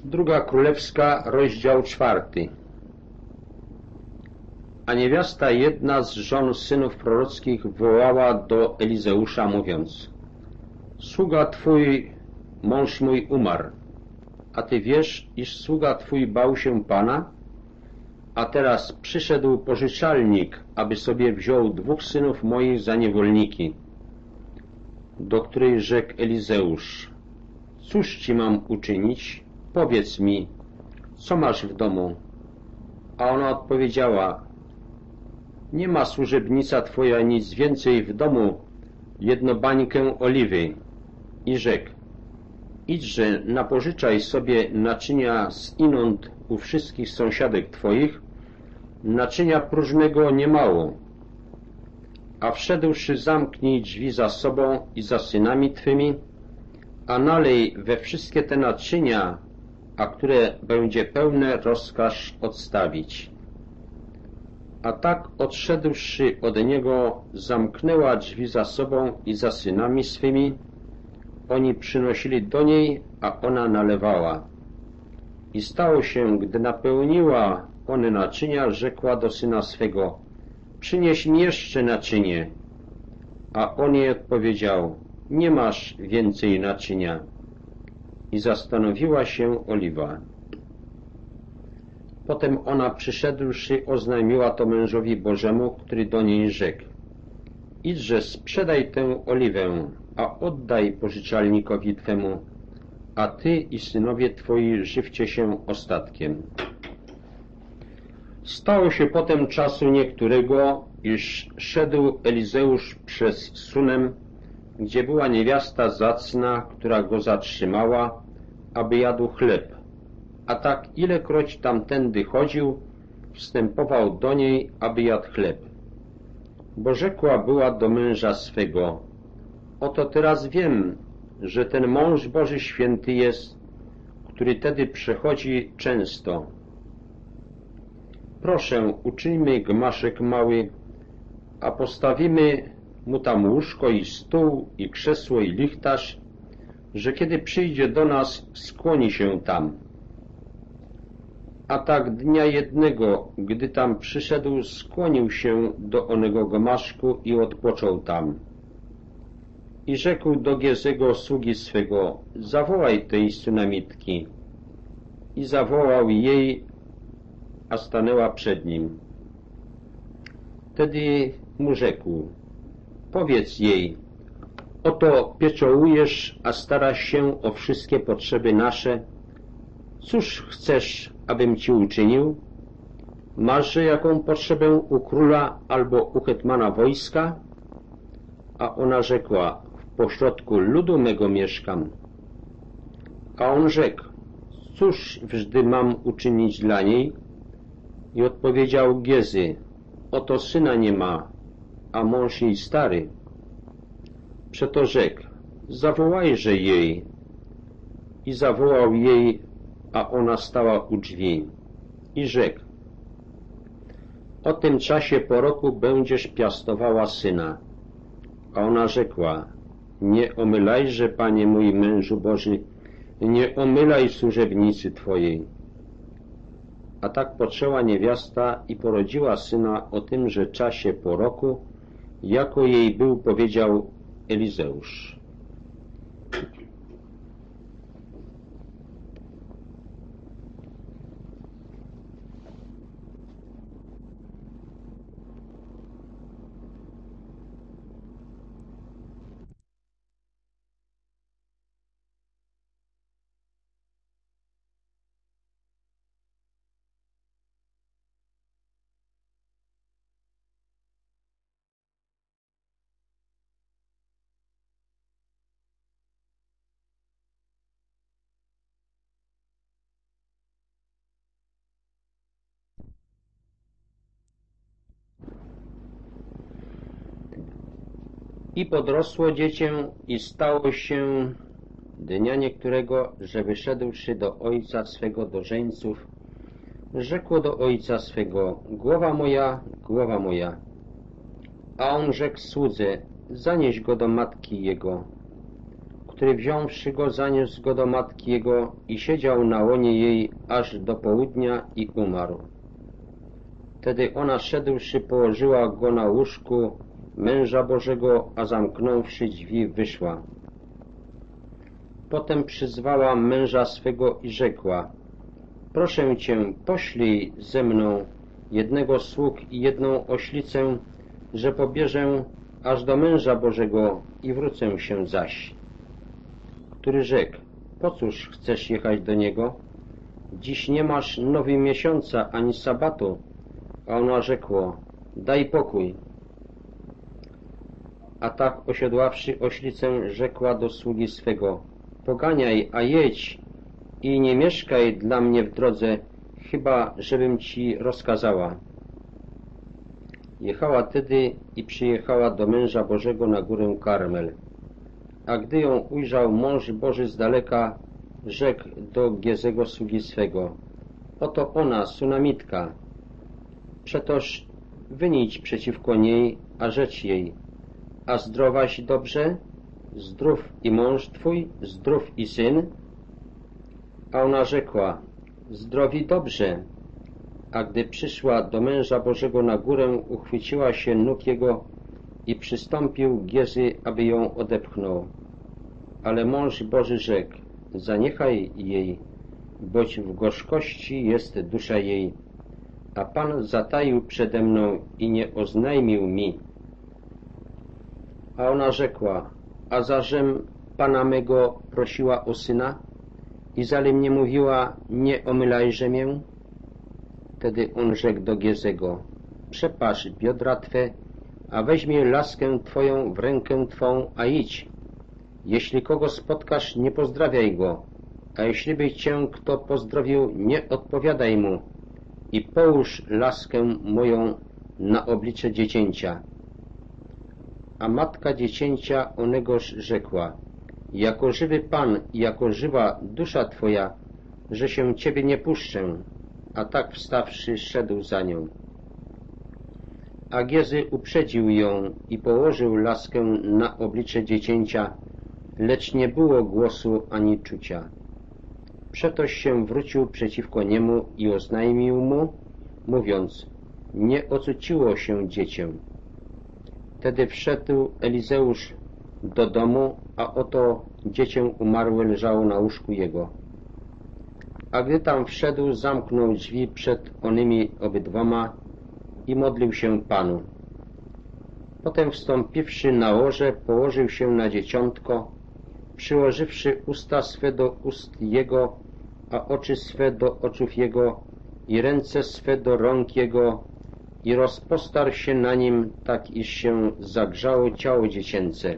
Druga Królewska, rozdział 4. A niewiasta jedna z żon synów prorockich wołała do Elizeusza, mówiąc: sługa twój, mąż mój umarł, a ty wiesz, iż sługa twój bał się Pana, a teraz przyszedł pożyczalnik, aby sobie wziął 2 synów moich za niewolniki. Do której rzekł Elizeusz: cóż ci mam uczynić? Powiedz mi, co masz w domu? A ona odpowiedziała: nie ma służebnica twoja nic więcej w domu, jedną bańkę oliwy. I rzekł: idźże, napożyczaj sobie naczynia znikąd u wszystkich sąsiadek twoich, naczynia próżnego niemało. A wszedłszy, zamknij drzwi za sobą i za synami twymi, a nalej we wszystkie te naczynia, a które będzie pełne, rozkaż odstawić. A tak odszedłszy od niego, zamknęła drzwi za sobą i za synami swymi. Oni przynosili do niej, a ona nalewała. I stało się, gdy napełniła one naczynia, rzekła do syna swego: przynieś mi jeszcze naczynie. A on jej odpowiedział: nie masz więcej naczynia. I zastanowiła się oliwa. Potem ona, przyszedłszy, oznajmiła to mężowi Bożemu, który do niej rzekł: idźże, sprzedaj tę oliwę, a oddaj pożyczalnikowi twemu, a ty i synowie twoi żywcie się ostatkiem. Stało się potem czasu niektórego, iż szedł Elizeusz przez Sunem, gdzie była niewiasta zacna, która go zatrzymała, aby jadł chleb. A tak ilekroć tamtędy chodził, wstępował do niej, aby jadł chleb. Bo rzekła była do męża swego: oto teraz wiem, że ten mąż Boży święty jest, który tedy przechodzi często. Proszę, uczyńmy gmaszek mały, a postawimy mu tam łóżko i stół i krzesło i lichtarz, że kiedy przyjdzie do nas, skłoni się tam. A tak dnia jednego, gdy tam przyszedł, skłonił się do onego gmaszku i odpoczął tam. I rzekł do Giezego, sługi swego: zawołaj tej sunamitki. I zawołał jej, a stanęła przed nim. Wtedy mu rzekł: powiedz jej: oto pieczołujesz, a starasz się o wszystkie potrzeby nasze. Cóż chcesz, abym ci uczynił? Masz jaką potrzebę u króla albo u hetmana wojska? A ona rzekła: w pośrodku ludu mego mieszkam. A on rzekł: cóż wżdy mam uczynić dla niej? I odpowiedział Giezy: oto syna nie ma, a mąż jej stary. Przeto rzekł: zawołajże jej. I zawołał jej, a ona stała u drzwi. I rzekł: o tym czasie po roku będziesz piastowała syna. A ona rzekła: nie omylajże, Panie mój mężu Boży, nie omylaj służebnicy Twojej. A tak poczęła niewiasta i porodziła syna o tymże czasie po roku, jako jej był powiedział Elizeusz. I podrosło dziecię i stało się dnia niektórego, że wyszedłszy do ojca swego do żeńców, rzekło do ojca swego: głowa moja, głowa moja. A on rzekł słudze: zanieś go do matki jego. który wziąwszy go zaniósł go do matki jego i siedział na łonie jej aż do południa i umarł. Wtedy ona szedłszy położyła go na łóżku męża Bożego, a zamknąwszy drzwi wyszła. Potem przyzwała męża swego i rzekła: proszę cię, poślij ze mną jednego sług i jedną oślicę, że pobierzę aż do męża Bożego i wrócę się zaś. Który rzekł: po cóż chcesz jechać do niego? Dziś nie masz nowy miesiąca ani sabatu. A ona rzekło: daj pokój. A tak osiodławszy oślicę, rzekła do sługi swego: poganiaj, a jedź i nie mieszkaj dla mnie w drodze, chyba żebym ci rozkazała. Jechała tedy i przyjechała do męża Bożego na górę Karmel. A gdy ją ujrzał mąż Boży z daleka, rzekł do Giezego sługi swego: oto ona, Sunamitka. Przetoż wynijdź przeciwko niej, a rzecz jej: a zdrowaś dobrze? Zdrów i mąż twój, zdrów i syn? A ona rzekła: zdrowi dobrze. A gdy przyszła do męża Bożego na górę, uchwyciła się nóg jego i przystąpił Giezy, aby ją odepchnął. Ale mąż Boży rzekł: zaniechaj jej, boć w gorzkości jest dusza jej, a Pan zataił przede mną i nie oznajmił mi. A ona rzekła: a zażem Pana mego prosiła o syna i zale mnie mówiła: nie omylajże mię? Wtedy on rzekł do Giezego: przepasz biodra twe, a weźmie laskę twoją w rękę twą, a idź. Jeśli kogo spotkasz, nie pozdrawiaj go, a jeśli by cię kto pozdrowił, nie odpowiadaj mu i połóż laskę moją na oblicze dziecięcia. A matka dziecięcia onegoż rzekła: jako żywy Pan i jako żywa dusza twoja, że się ciebie nie puszczę. A tak wstawszy, szedł za nią. A Giezy uprzedził ją i położył laskę na oblicze dziecięcia, lecz nie było głosu ani czucia. Przetoż się wrócił przeciwko niemu i oznajmił mu, mówiąc: nie ocuciło się dziecię. Wtedy wszedł Elizeusz do domu, a oto dziecię umarłe leżało na łóżku jego. A gdy tam wszedł, zamknął drzwi przed onymi obydwoma i modlił się Panu. Potem wstąpiwszy na łoże, położył się na dzieciątko, przyłożywszy usta swe do ust jego, a oczy swe do oczów jego i ręce swe do rąk jego i rozpostarł się na nim, tak iż się zagrzało ciało dziecięce.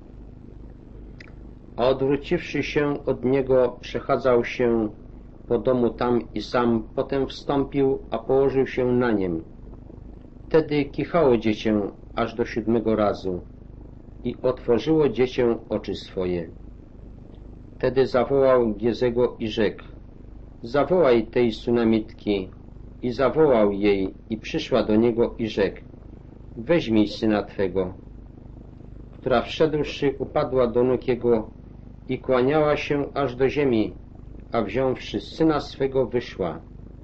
A odwróciwszy się od niego, przechadzał się po domu tam i sam, potem wstąpił, a położył się na niem. Wtedy kichało dziecię aż do 7. razu i otworzyło dziecię oczy swoje. Wtedy zawołał Giezego i rzekł: zawołaj tej Sunamitki. I zawołał jej i przyszła do niego i rzekł: weźmij syna twego. Która wszedłszy upadła do nóg jego i kłaniała się aż do ziemi, a wziąwszy syna swego wyszła.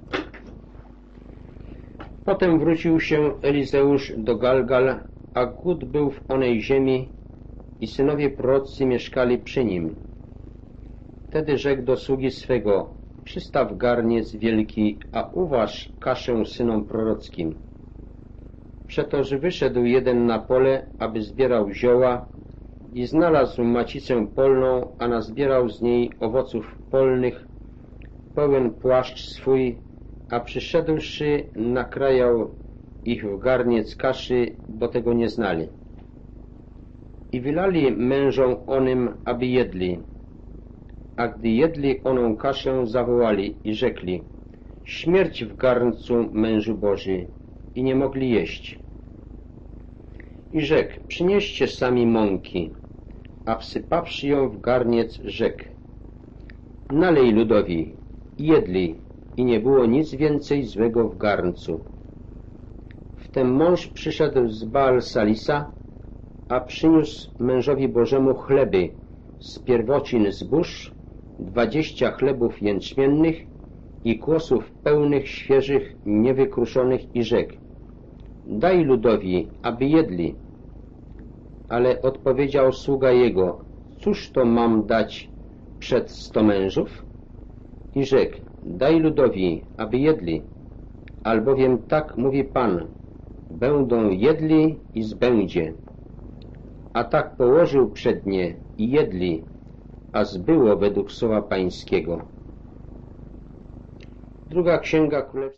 Potem wrócił się Elizeusz do Galgal, a głód był w onej ziemi i synowie prorocy mieszkali przy nim. Wtedy rzekł do sługi swego: przystaw garniec wielki, a uważ kaszę synom prorockim. Przetoż wyszedł jeden na pole, aby zbierał zioła i znalazł macicę polną, a nazbierał z niej owoców polnych, pełen płaszcz swój, a przyszedłszy nakrajał ich w garniec kaszy, bo tego nie znali. I wylali mężom onym, aby jedli. A gdy jedli oną kaszę, zawołali i rzekli: śmierć w garncu, mężu Boży, i nie mogli jeść. I rzekł: przynieście sami mąki, a wsypawszy ją w garniec, rzekł: nalej ludowi. I jedli, i nie było nic więcej złego w garncu. Wtem mąż przyszedł z Baal Salisa, a przyniósł mężowi Bożemu chleby z pierwocin zbóż, 20 chlebów jęczmiennych i kłosów pełnych, świeżych, niewykruszonych i rzekł: daj ludowi, aby jedli. Ale odpowiedział sługa jego: cóż to mam dać przed 100 mężów? I rzekł: daj ludowi, aby jedli, albowiem tak mówi Pan: będą jedli i zbędzie. A tak położył przednie i jedli, a zbyło według słowa Pańskiego. Druga Księga Królewska.